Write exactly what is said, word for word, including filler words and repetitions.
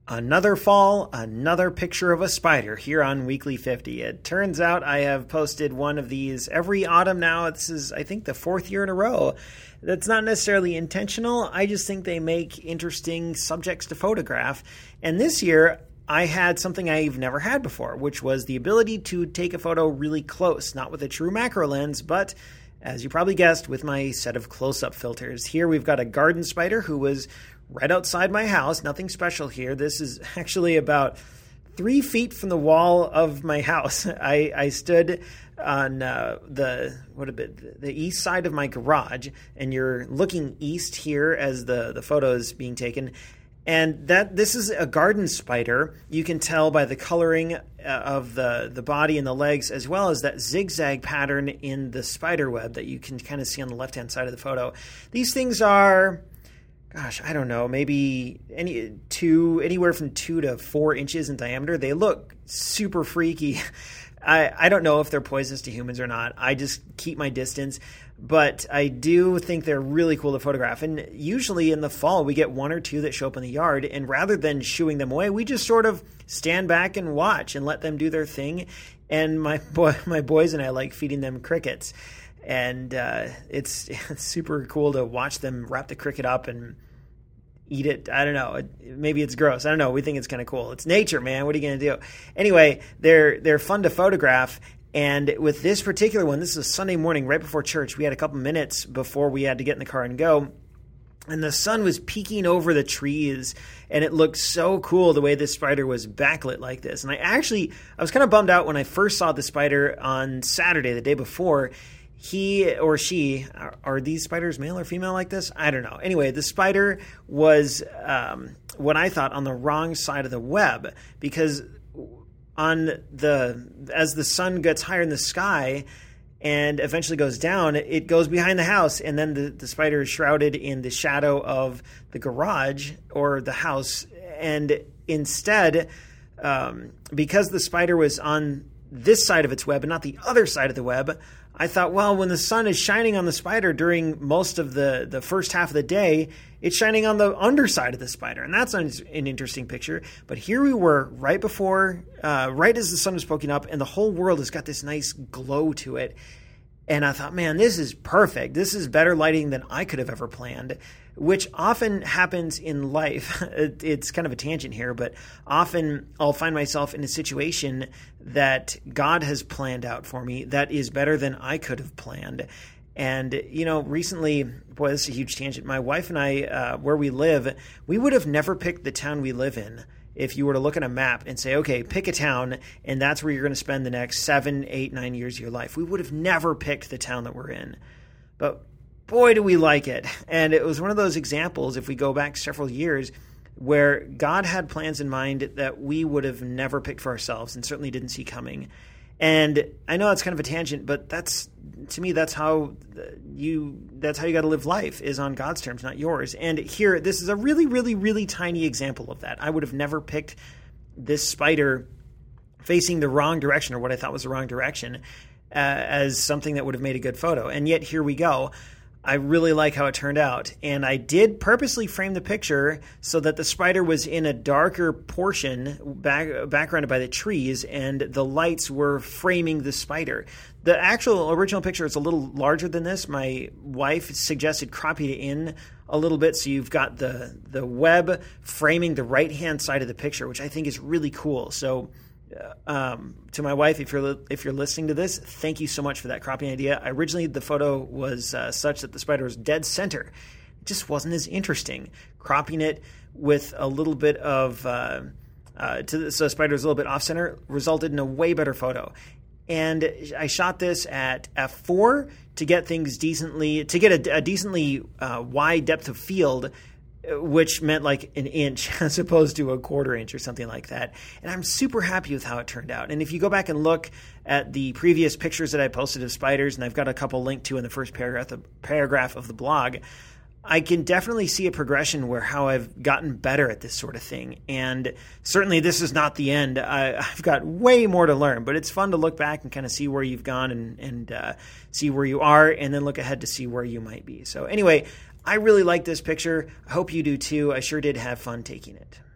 Another fall, another picture of a spider here on Weekly fifty. It turns out I have posted one of these every autumn now. This is, I think, the fourth year in a row. That's not necessarily intentional. I just think they make interesting subjects to photograph. And this year, I had something I've never had before, which was the ability to take a photo really close, not with a true macro lens, but as you probably guessed, with my set of close-up filters. Here we've got a garden spider who was right outside my house. Nothing special here. This is actually about three feet from the wall of my house. I, I stood on uh, the what a bit the east side of my garage, and you're looking east here as the, the photo is being taken. And that this is a garden spider. You can tell by the coloring of the, the body and the legs, as well as that zigzag pattern in the spider web that you can kind of see on the left-hand side of the photo. These things are, gosh, I don't know, maybe any two, anywhere from two to four inches in diameter. They look super freaky. I, I don't know if they're poisonous to humans or not. I just keep my distance. But I do think they're really cool to photograph. And usually in the fall, we get one or two that show up in the yard. And rather than shooing them away, we just sort of stand back and watch and let them do their thing. And my boy, my boys and I like feeding them crickets. And uh, it's, it's super cool to watch them wrap the cricket up and eat it. I don't know. Maybe it's gross. I don't know. We think it's kind of cool. It's nature, man. What are you going to do? Anyway, they're they're fun to photograph. And with this particular one, this is a Sunday morning right before church. We had a couple minutes before we had to get in the car and go. And the sun was peeking over the trees, and it looked so cool the way this spider was backlit like this. And I actually, I was kind of bummed out when I first saw the spider on Saturday, the day before. He or she, are, are these spiders male or female like this? I don't know. Anyway, the spider was um, what I thought on the wrong side of the web, because on the as the sun gets higher in the sky and eventually goes down, it goes behind the house, and then the, the spider is shrouded in the shadow of the garage or the house. And instead, um, because the spider was on this side of its web and not the other side of the web, I thought, well, when the sun is shining on the spider during most of the, the first half of the day, it's shining on the underside of the spider. And that's an, an interesting picture. But here we were right before, uh, right as the sun was poking up, and the whole world has got this nice glow to it. And I thought, man, this is perfect. This is better lighting than I could have ever planned, which often happens in life. It's kind of a tangent here, but often I'll find myself in a situation that God has planned out for me that is better than I could have planned. And, you know, recently, boy, this is a huge tangent. My wife and I, uh, where we live, we would have never picked the town we live in if you were to look at a map and say, okay, pick a town, and that's where you're going to spend the next seven, eight, nine years of your life. We would have never picked the town that we're in. But boy, do we like it. And it was one of those examples, if we go back several years, where God had plans in mind that we would have never picked for ourselves and certainly didn't see coming. And I know it's kind of a tangent, but that's, to me, that's how you that's how you got to live life, is on God's terms, not yours. And here, this is a really, really, really tiny example of that. I would have never picked this spider facing the wrong direction, or what I thought was the wrong direction, uh, as something that would have made a good photo. And yet here we go. I really like how it turned out. And I did purposely frame the picture so that the spider was in a darker portion, back, backgrounded by the trees, and the lights were framing the spider. The actual original picture is a little larger than this. My wife suggested cropping it in a little bit so you've got the, the web framing the right-hand side of the picture, which I think is really cool. So Um, to my wife, if you're if you're listening to this, thank you so much for that cropping idea. I, originally, the photo was uh, such that the spider was dead center. It just wasn't as interesting. Cropping it with a little bit of uh, uh, to the, so the spider was a little bit off center resulted in a way better photo. And I shot this at f four to get things decently to get a, a decently uh, wide depth of field, which meant like an inch as opposed to a quarter inch or something like that. And I'm super happy with how it turned out. And if you go back and look at the previous pictures that I posted of spiders, and I've got a couple linked to in the first paragraph, paragraph of the blog, I can definitely see a progression where how I've gotten better at this sort of thing. And certainly this is not the end. I, I've got way more to learn, but it's fun to look back and kind of see where you've gone and, and uh, see where you are, and then look ahead to see where you might be. So anyway, I really like this picture. I hope you do too. I sure did have fun taking it.